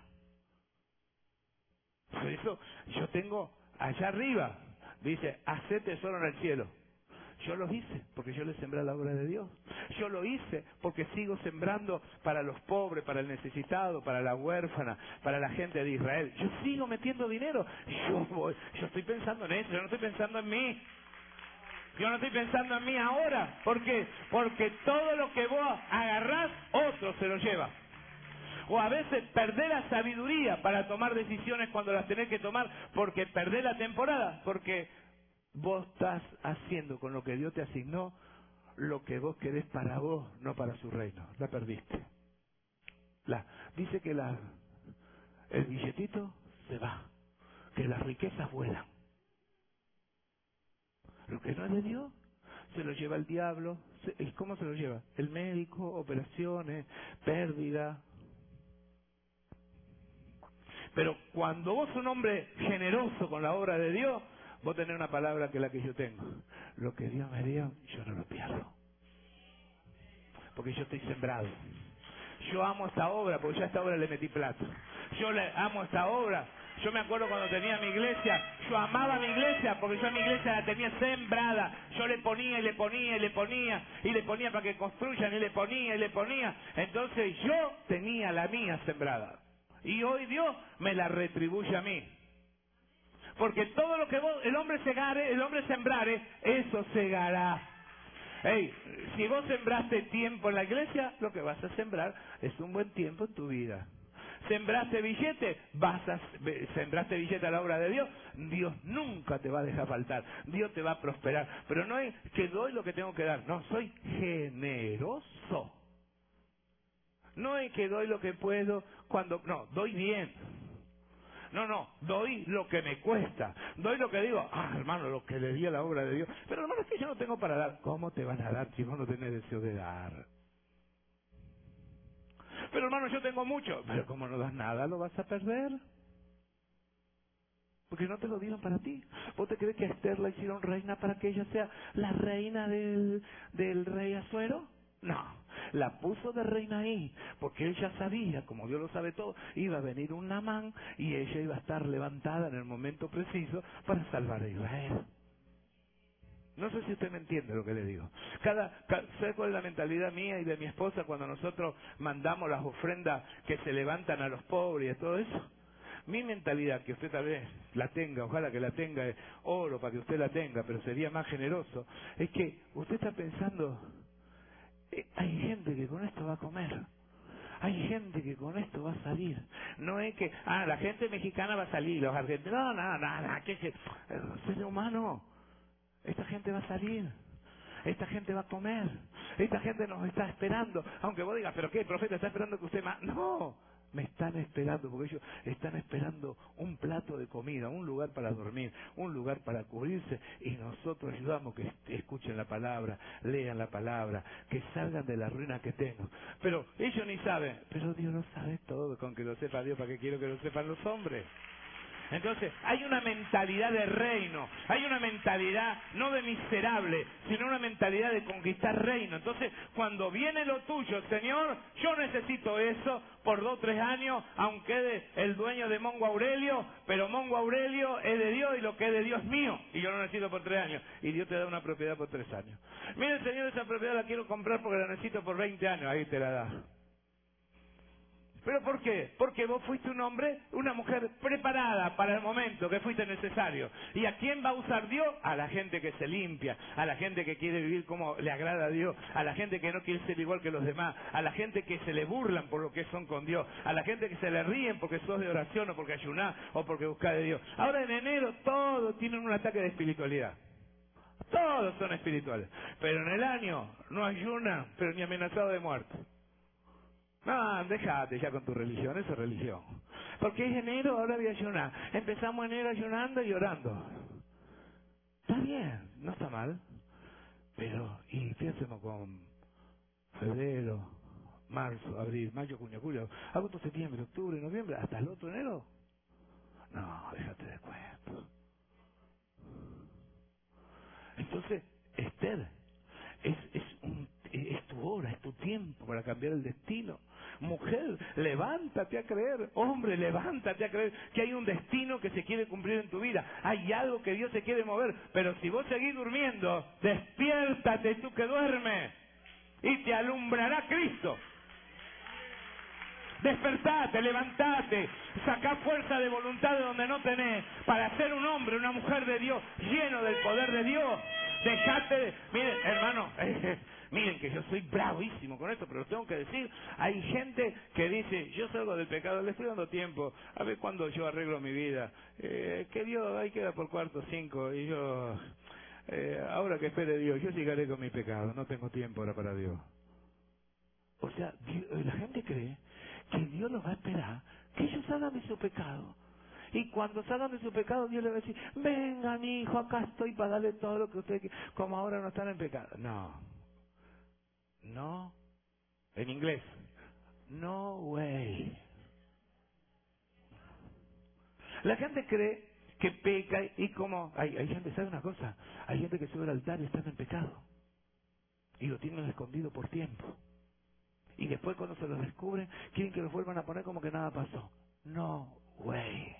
Por eso yo tengo allá arriba, dice, hacé tesoro en el cielo. Yo los hice porque yo le sembré la obra de Dios. Yo lo hice porque sigo sembrando para los pobres, para el necesitado, para la huérfana, para la gente de Israel. Yo sigo metiendo dinero. Yo voy, yo estoy pensando en eso, yo no estoy pensando en mí. Yo no estoy pensando en mí ahora. ¿Por qué? Porque todo lo que vos agarrás, otro se lo lleva. O a veces perdés la sabiduría para tomar decisiones cuando las tenés que tomar, porque perdés la temporada, porque vos estás haciendo con lo que Dios te asignó lo que vos querés para vos, no para su reino. La perdiste. La, dice que la, el billetito se va, que las riquezas vuelan. Lo que no es de Dios se lo lleva el diablo. ¿Cómo se lo lleva? El médico, operaciones, pérdida. Pero cuando vos sos un hombre generoso con la obra de Dios, vos tenés una palabra que es la que yo tengo. Lo que Dios me dio, yo no lo pierdo. Porque yo estoy sembrado. Yo amo esta obra, porque yo a esta obra le metí plata. Yo le amo esta obra. Yo me acuerdo cuando tenía mi iglesia, yo amaba mi iglesia, porque yo a mi iglesia la tenía sembrada. Yo le ponía y le ponía y le ponía, y le ponía para que construyan, y le ponía y le ponía. Entonces yo tenía la mía sembrada. Y hoy Dios me la retribuye a mí. Porque todo lo que vos, el hombre segare, el hombre sembrare, eso segará. Hey, si vos sembraste tiempo en la iglesia, lo que vas a sembrar es un buen tiempo en tu vida. Sembraste billete, vas a, sembraste billete a la obra de Dios, Dios nunca te va a dejar faltar, Dios te va a prosperar. Pero no es que doy lo que tengo que dar, no, soy generoso. No es que doy lo que puedo cuando, no, doy bien. No, no, doy lo que me cuesta. Doy lo que digo, ah, hermano, lo que le di a la obra de Dios. Pero hermano, es que yo no tengo para dar. ¿Cómo te van a dar si vos no tenés deseo de dar? Pero hermano, yo tengo mucho. Pero como no das nada, lo vas a perder. Porque no te lo dieron para ti. ¿Vos te crees que a Esther la hicieron reina para que ella sea la reina del, del rey Asuero? No, la puso de reina ahí, porque él ya sabía, como Dios lo sabe todo, iba a venir un Naamán y ella iba a estar levantada en el momento preciso para salvar a Israel. No sé si usted me entiende lo que le digo. Cada, cada, ¿sabe cuál es la mentalidad mía y de mi esposa cuando nosotros mandamos las ofrendas que se levantan a los pobres y todo eso? Mi mentalidad, que usted tal vez la tenga, ojalá que la tenga, es oro para que usted la tenga, pero sería más generoso, es que usted está pensando, eh, hay gente que con esto va a comer. Hay gente que con esto va a salir. No es que, ah, la gente mexicana va a salir, los argentinos, no, no, no, no, que, que, ser humano. Esta gente va a salir, esta gente va a comer, esta gente nos está esperando. Aunque vos digas, ¿pero qué? El profeta está esperando que usted más. No, me están esperando, porque ellos están esperando un plato de comida, un lugar para dormir, un lugar para cubrirse, y nosotros ayudamos que escuchen la palabra, lean la palabra, que salgan de la ruina que tengo. Pero ellos ni saben, pero Dios lo sabe todo, con que lo sepa Dios, ¿para qué quiero que lo sepan los hombres? Entonces, hay una mentalidad de reino, hay una mentalidad no de miserable, sino una mentalidad de conquistar reino. Entonces, cuando viene lo tuyo, Señor, yo necesito eso por dos o tres años, aunque es el dueño de Mongo Aurelio, pero Mongo Aurelio es de Dios y lo que es de Dios es mío, y yo lo necesito por tres años, y Dios te da una propiedad por tres años. Mire, Señor, esa propiedad la quiero comprar porque la necesito por veinte años, ahí te la da. ¿Pero por qué? Porque vos fuiste un hombre, una mujer preparada para el momento que fuiste necesario. ¿Y a quién va a usar Dios? A la gente que se limpia, a la gente que quiere vivir como le agrada a Dios, a la gente que no quiere ser igual que los demás, a la gente que se le burlan por lo que son con Dios, a la gente que se le ríen porque sos de oración o porque ayunás o porque buscás de Dios. Ahora en enero todos tienen un ataque de espiritualidad. Todos son espirituales. Pero en el año no ayunan, pero ni amenazado de muerte. No, déjate ya con tu religión, eso es religión. Porque es enero, ahora voy a ayunar. Empezamos enero ayunando y orando. Está bien, no está mal. Pero, ¿y qué hacemos con febrero, marzo, abril, mayo, junio, julio, agosto, septiembre, octubre, noviembre, hasta el otro enero? No, déjate de cuento. Entonces, Esther, es, es, un, es tu hora, es tu tiempo para cambiar el destino. Mujer, levántate a creer. Hombre, levántate a creer que hay un destino que se quiere cumplir en tu vida. Hay algo que Dios se quiere mover. Pero si vos seguís durmiendo, despiértate tú que duermes y te alumbrará Cristo. Despertate, levantate, sacá fuerza de voluntad de donde no tenés para ser un hombre, una mujer de Dios, lleno del poder de Dios. Dejate de... Miren, hermano, eh, miren que yo soy bravísimo con esto, pero tengo que decir, hay gente que dice, yo salgo del pecado, le estoy dando tiempo, a ver cuándo yo arreglo mi vida, eh, que Dios ahí queda por cuarto, cinco, y yo, eh, ahora que espere Dios, yo llegaré con mi pecado, no tengo tiempo ahora para Dios. O sea, Dios, la gente cree que Dios los va a esperar que ellos salgan de su pecado. Y cuando salgan de su pecado, Dios les va a decir, vengan hijo, acá estoy para darle todo lo que ustedes quieren, como ahora no están en pecado. No. No. En inglés. No way. La gente cree que peca y como... Hay, hay gente, ¿sabe una cosa? Hay gente que sube al altar y está en pecado. Y lo tienen escondido por tiempo. Y después cuando se los descubren, quieren que los vuelvan a poner como que nada pasó. No way.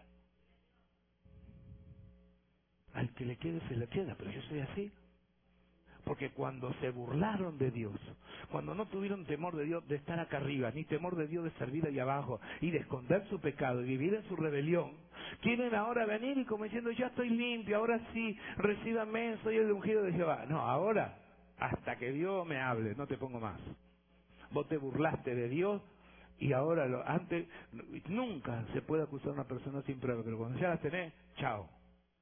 Al que le quede se le queda, pero yo soy así. Porque cuando se burlaron de Dios, cuando no tuvieron temor de Dios de estar acá arriba, ni temor de Dios de servir ahí abajo, y de esconder su pecado y vivir en su rebelión, quieren ahora venir y como diciendo, ya estoy limpio, ahora sí, recíbanme, soy el ungido de Jehová. No, ahora, hasta que Dios me hable, no te pongo más. Vos te burlaste de Dios y ahora, lo, antes, nunca se puede acusar a una persona sin prueba, pero cuando ya la tenés, chao.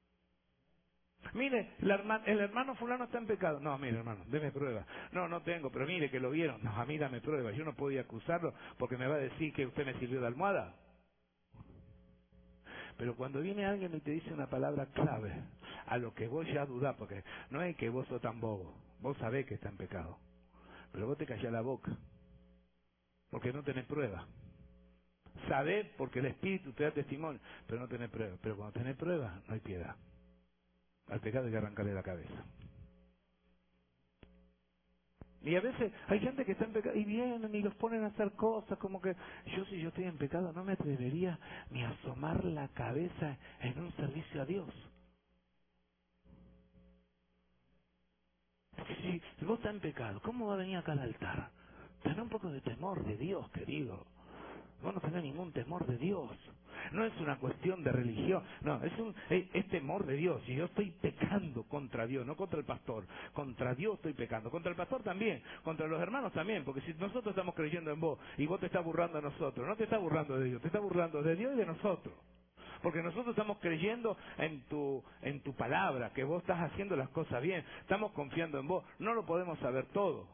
Mire, la herma, el hermano fulano está en pecado. No, mire hermano, deme prueba. No, no tengo, pero mire que lo vieron. No, a mí dame prueba. Yo no podía acusarlo porque me va a decir que usted me sirvió de almohada. Pero cuando viene alguien y te dice una palabra clave, a lo que vos ya dudás, porque no es que vos sos tan bobo, vos sabés que está en pecado, pero vos te callás la boca, porque no tenés prueba. Sabés porque el Espíritu te da testimonio, pero no tenés prueba. Pero cuando tenés prueba, no hay piedad. Al pecado hay que arrancarle la cabeza. Y a veces hay gente que está en pecado y vienen y los ponen a hacer cosas como que yo si yo estoy en pecado no me atrevería ni a asomar la cabeza en un servicio a Dios. Porque si, si vos estás en pecado, ¿cómo va a venir acá al altar? Tener un poco de temor de Dios, querido. Vos no tenés ningún temor de Dios. No es una cuestión de religión, no, es un es, es temor de Dios. Y yo estoy pecando contra Dios, no contra el pastor. Contra Dios estoy pecando, contra el pastor también, contra los hermanos también, porque si nosotros estamos creyendo en vos y vos te estás burlando de nosotros, no te estás burlando de Dios, te estás burlando de Dios y de nosotros. Porque nosotros estamos creyendo en tu en tu palabra, que vos estás haciendo las cosas bien, estamos confiando en vos, no lo podemos saber todo.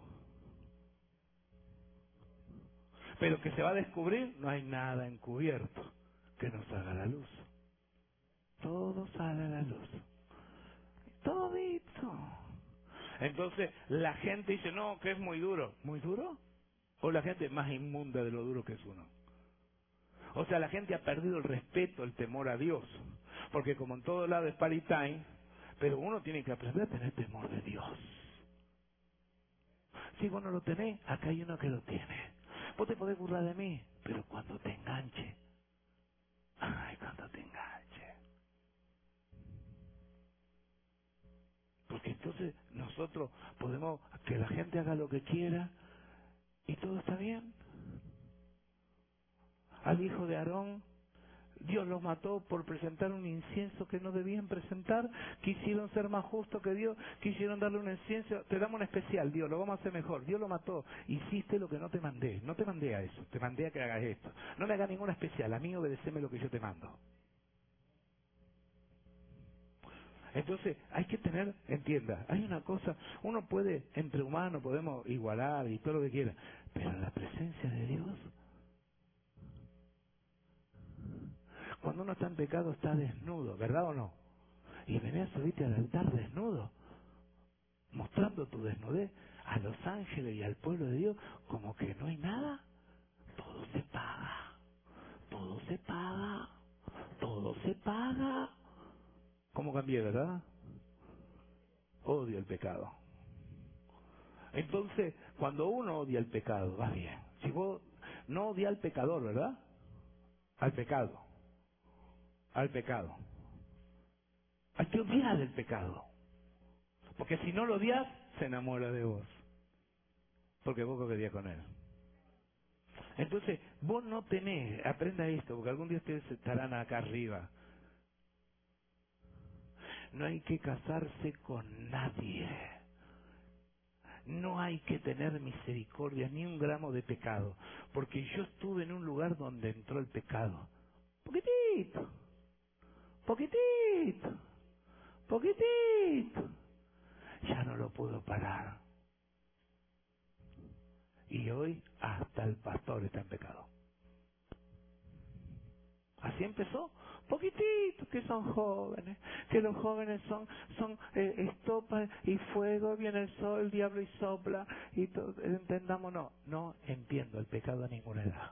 Pero que se va a descubrir, no hay nada encubierto que no salga a la luz. Todo sale a la luz. Todito. Entonces la gente dice, no, que es muy duro. ¿Muy duro? O la gente es más inmunda de lo duro que es uno. O sea, la gente ha perdido el respeto, el temor a Dios. Porque como en todo lado es party time, pero uno tiene que aprender a tener temor de Dios. Si vos no lo tenés, acá hay uno que lo tiene. Vos te podés burlar de mí, pero cuando te enganche, ay, cuando te enganche. Porque entonces nosotros podemos que la gente haga lo que quiera y todo está bien. Al hijo de Aarón, Dios los mató por presentar un incienso que no debían presentar. Quisieron ser más justos que Dios, quisieron darle un incienso. Te damos un especial, Dios, lo vamos a hacer mejor. Dios lo mató. Hiciste lo que no te mandé. No te mandé a eso, te mandé a que hagas esto. No me hagas ninguna especial, a mí obedeceme lo que yo te mando. Entonces hay que tener, entienda, hay una cosa, uno puede, entre humanos podemos igualar y todo lo que quiera, pero en la presencia de Dios, cuando uno está en pecado está desnudo, ¿verdad o no? Y venís a subirte al altar desnudo, mostrando tu desnudez a los ángeles y al pueblo de Dios, como que no hay nada, todo se paga, todo se paga, todo se paga. ¿Cómo cambié, verdad? Odio el pecado. Entonces, cuando uno odia el pecado, va bien. Si vos no odias al pecador, ¿verdad? Al pecado. Al pecado. Hay que odiar el pecado. Porque si no lo odias, se enamora de vos. Porque vos coqueteás con él. Entonces, vos no tenés, aprenda esto, porque algún día ustedes estarán acá arriba. No hay que casarse con nadie. No hay que tener misericordia ni un gramo de pecado, porque yo estuve en un lugar donde entró el pecado. Poquitito, poquitito, poquitito. Ya no lo puedo parar. Y hoy hasta el pastor está en pecado. Así empezó, poquitito, que son jóvenes, que los jóvenes son son eh, estopa y fuego, viene el sol, el diablo y sopla, y todo, entendamos, no, no entiendo el pecado a ninguna edad.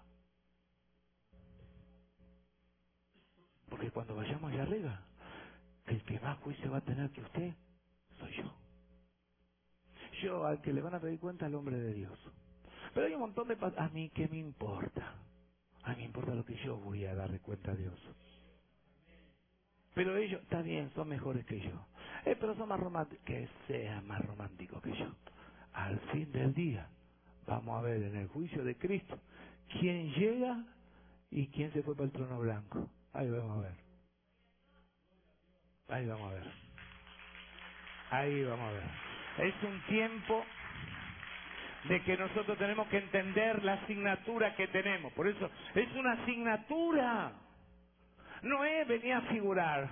Porque cuando vayamos allá arriba, el que más juicio va a tener que usted, soy yo. Yo al que le van a pedir cuenta al hombre de Dios. Pero hay un montón de... A mí, ¿qué me importa? A mí me importa lo que yo voy a darle cuenta a Dios. Pero ellos, está bien, son mejores que yo. Eh, pero son más románticos. Que sean más románticos que yo. Al fin del día, vamos a ver en el juicio de Cristo quién llega y quién se fue para el trono blanco. Ahí vamos a ver. Ahí vamos a ver. Ahí vamos a ver. Es un tiempo de que nosotros tenemos que entender la asignatura que tenemos. Por eso, es una asignatura. No es venir a figurar.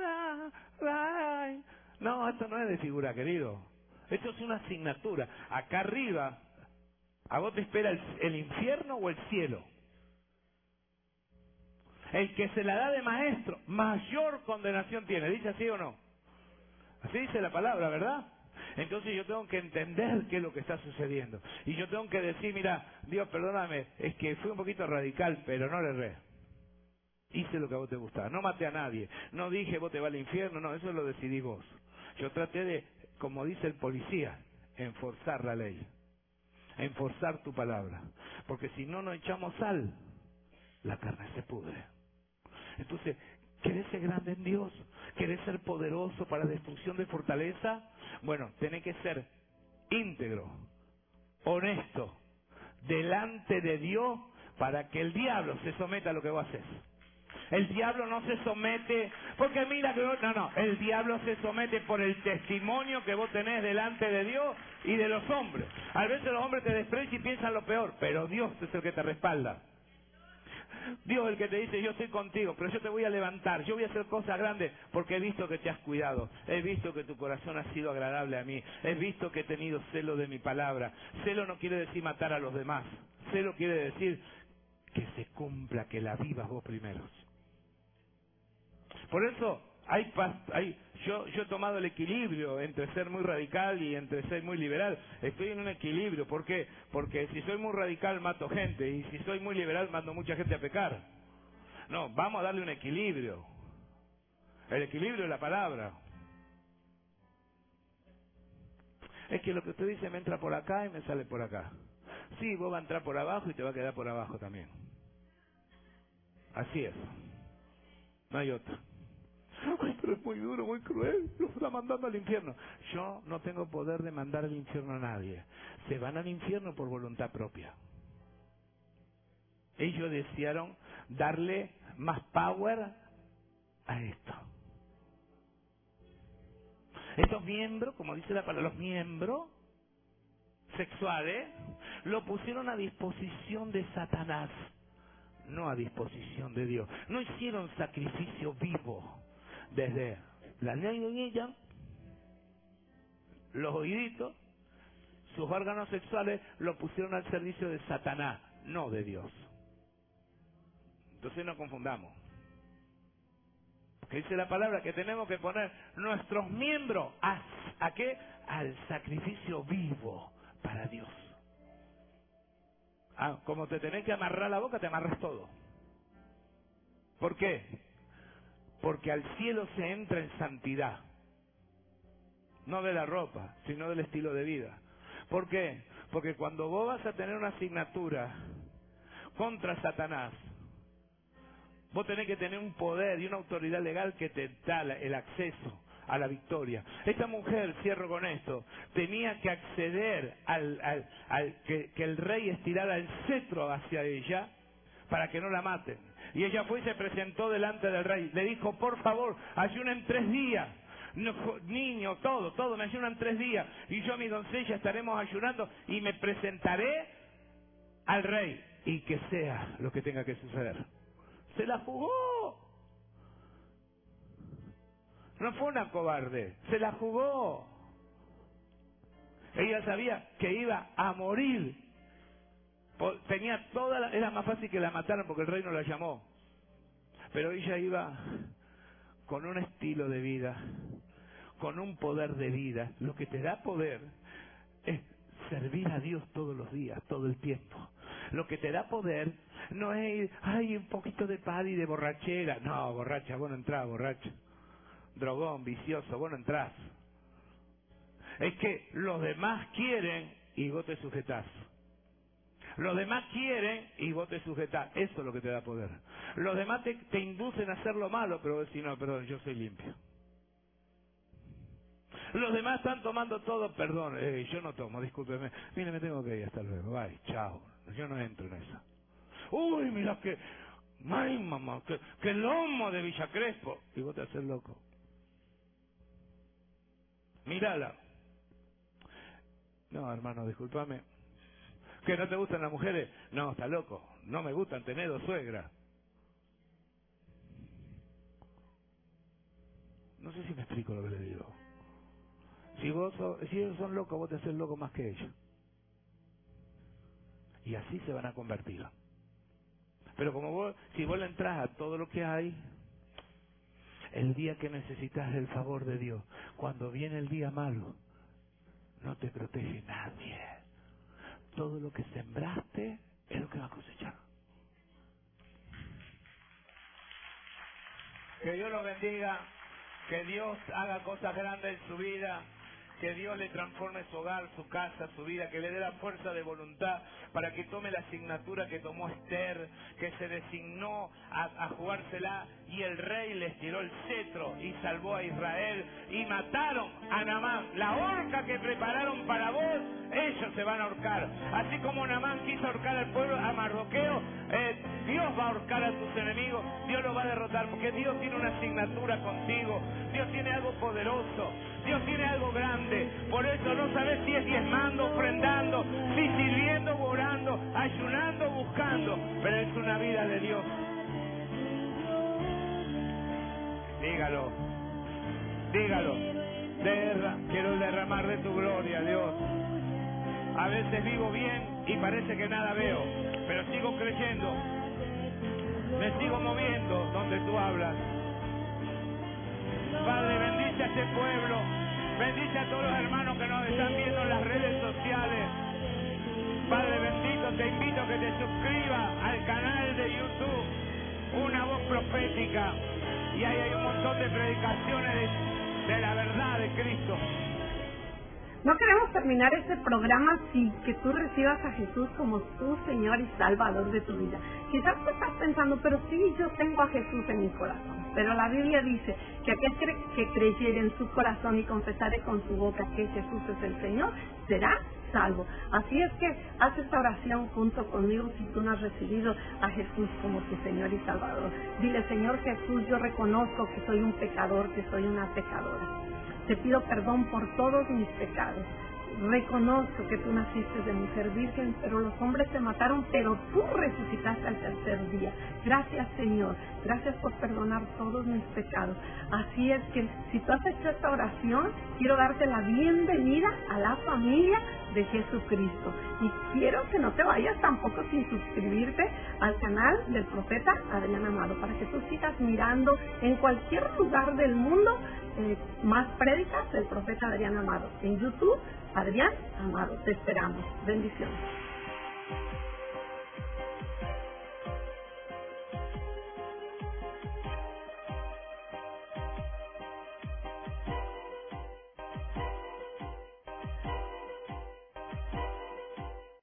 No, esto no es de figura, querido. Esto es una asignatura. Acá arriba, ¿a vos te espera el, el infierno o el cielo? El que se la da de maestro, mayor condenación tiene. ¿Dice así o no? Así dice la palabra, ¿verdad? Entonces yo tengo que entender qué es lo que está sucediendo. Y yo tengo que decir, mira, Dios, perdóname, es que fui un poquito radical, pero no le erré. Hice lo que a vos te gustaba. No maté a nadie. No dije, vos te vas al infierno. No, eso lo decidí vos. Yo traté de, como dice el policía, enforzar la ley. Enforzar tu palabra. Porque si no, no echamos sal, la carne se pudre. Entonces, ¿querés ser grande en Dios? ¿Querés ser poderoso para destrucción de fortaleza? Bueno, tenés que ser íntegro, honesto, delante de Dios, para que el diablo se someta a lo que vos haces. El diablo no se somete, porque mira que no, no, el diablo se somete por el testimonio que vos tenés delante de Dios y de los hombres. A veces los hombres te desprecian y piensan lo peor, pero Dios es el que te respalda. Dios es el que te dice, yo estoy contigo, pero yo te voy a levantar, yo voy a hacer cosas grandes, porque he visto que te has cuidado, he visto que tu corazón ha sido agradable a mí, he visto que he tenido celo de mi palabra. Celo no quiere decir matar a los demás, celo quiere decir que se cumpla, que la vivas vos primeros. Por eso hay, hay yo, yo he tomado el equilibrio entre ser muy radical y entre ser muy liberal. Estoy en un equilibrio. ¿Por qué? Porque si soy muy radical mato gente, y si soy muy liberal mando mucha gente a pecar. No, vamos a darle un equilibrio. El equilibrio es la palabra. Es que lo que usted dice me entra por acá y me sale por acá. Sí, vos vas a entrar por abajo y te va a quedar por abajo también. Así es. No hay otra. Ay, pero es muy duro, muy cruel, los está mandando al infierno. Yo no tengo poder de mandar al infierno a nadie. Se van al infierno por voluntad propia. Ellos desearon darle más power a esto. Estos miembros, como dice la palabra, los miembros sexuales, lo pusieron a disposición de Satanás, no a disposición de Dios. No hicieron sacrificio vivo. Desde la niña, los oíditos, sus órganos sexuales lo pusieron al servicio de Satanás, no de Dios. Entonces no confundamos. Que dice la palabra que tenemos que poner nuestros miembros a, ¿a qué? Al sacrificio vivo para Dios. Ah, como te tenés que amarrar la boca, te amarras todo. ¿Por qué? Porque al cielo se entra en santidad. No de la ropa, sino del estilo de vida. ¿Por qué? Porque cuando vos vas a tener una asignatura contra Satanás, vos tenés que tener un poder y una autoridad legal que te da el acceso a la victoria. Esta mujer, cierro con esto, tenía que acceder al, al, al que, que el rey estirara el cetro hacia ella para que no la maten. Y ella fue y se presentó delante del rey. Le dijo, por favor, ayunen tres días. No, niño, todo, todo, me ayunan tres días. Y yo, mi doncella, estaremos ayunando y me presentaré al rey. Y que sea lo que tenga que suceder. Se la jugó. No fue una cobarde, se la jugó. Ella sabía que iba a morir. Tenía toda la, era más fácil que la mataran porque el rey no la llamó. Pero ella iba con un estilo de vida, con un poder de vida. Lo que te da poder es servir a Dios todos los días, todo el tiempo. Lo que te da poder no es, ay, un poquito de pad y de borrachera. No, borracha, vos no entrás, borracha. Drogón, vicioso, vos no entrás. Es que los demás quieren y vos te sujetás. Los demás quieren y vos te sujetás. Eso es lo que te da poder. Los demás te, te inducen a hacer lo malo, pero vos decís, no, perdón, yo soy limpio. Los demás están tomando todo, perdón, eh, yo no tomo, discúlpeme. Mire, me tengo que ir, hasta luego, bye, chao. Yo no entro en eso. Uy, mira que, ay mamá, que, que lomo de Villa Crespo. Y vos te haces loco. Mírala. No, hermano, discúlpame. ¿Que no te gustan las mujeres? No, está loco. No me gustan, tener dos suegras. No sé si me explico lo que le digo. Si vos so, si ellos son locos, vos te haces loco más que ellos. Y así se van a convertir. Pero como vos, si vos le entras a todo lo que hay, el día que necesitas el favor de Dios, cuando viene el día malo, no te protege nadie. Todo lo que sembraste es lo que va a cosechar. Que Dios lo bendiga, que Dios haga cosas grandes en su vida, que Dios le transforme su hogar, su casa, su vida, que le dé la fuerza de voluntad para que tome la asignatura que tomó Esther, que se designó a, a jugársela, y el rey les tiró el cetro y salvó a Israel, y mataron a Naamán. La horca que prepararon para vos, ellos se van a ahorcar. Así como Naamán quiso ahorcar al pueblo, a Mardoqueo, eh, Dios va a ahorcar a tus enemigos, Dios los va a derrotar, porque Dios tiene una asignatura contigo, Dios tiene algo poderoso, Dios tiene algo grande. Por eso no sabes si es diezmando, ofrendando, si sirviendo, orando, ayunando, buscando, pero es una vida de Dios. Dígalo, dígalo. Derra, quiero derramar de tu gloria, Dios. A veces vivo bien y parece que nada veo, pero sigo creyendo. Me sigo moviendo donde tú hablas. Padre, bendice a este pueblo. Bendice a todos los hermanos que nos están viendo en las redes sociales. Padre bendito, te invito a que te suscribas al canal de YouTube, Una Voz Profética. Y ahí hay un montón de predicaciones de, de la verdad de Cristo. No queremos terminar este programa sin que tú recibas a Jesús como tu Señor y Salvador de tu vida. Quizás tú estás pensando, pero sí, yo tengo a Jesús en mi corazón. Pero la Biblia dice que aquel que creyere en su corazón y confesare con su boca que Jesús es el Señor, será salvo. Así es que haz esta oración junto conmigo si tú no has recibido a Jesús como tu Señor y Salvador. Dile: Señor Jesús, yo reconozco que soy un pecador, que soy una pecadora. Te pido perdón por todos mis pecados. Reconozco que tú naciste de mujer virgen, pero los hombres te mataron, pero tú resucitaste al tercer día. Gracias, Señor. Gracias por perdonar todos mis pecados. Así es que si tú has hecho esta oración, quiero darte la bienvenida a la familia de Jesucristo. Y quiero que no te vayas tampoco sin suscribirte al canal del profeta Adrián Amado, para que tú sigas mirando en cualquier lugar del mundo eh, más prédicas del profeta Adrián Amado. En YouTube, Adrián Amado. Te esperamos. Bendiciones.